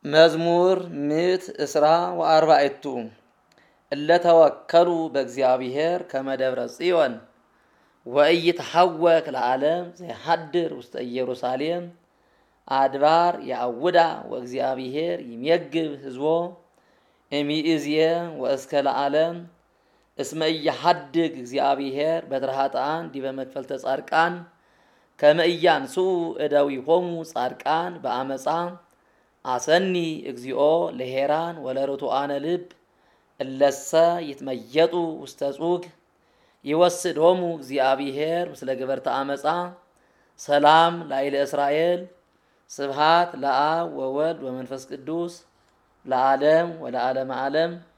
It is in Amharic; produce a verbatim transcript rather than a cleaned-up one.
መዝሙር ምዕት እስራ ወአርባዕቱ እለ ተወከሉ በእግዚአብሔር ከመደብረ ጽዮን ወኢይትሐወክ ለዓለም ዘይሐድር ውስተ ኢየሩሳሌም አድባር ያውዳ ወእግዚአብሔር ይሜግብ ህዝቦ እሚእዝየ ወእስከ ለዓለም እስመ ኢያሐድግ እግዚአብሔር በትረ ኃጥኣን ዲበ መክፈልተ ጻድቃን ከመ ኢያንስኡ እደዊሆሙ ጻድቃን በአመፃ አሰኒ እግዚኦ ለሄራን ወለርቱዓነ ልብ እለሰ ይትመየጡ ውስተ ጹግ ይወስዶሙ እግዚአብሔር ምስለ ገበርተ አመፃ ሰላም ላይለ እስራኤል ስብሃት ለአብ ወወልድ ወመንፈስ ቅዱስ ለዓለም ወለዓለመ ዓለም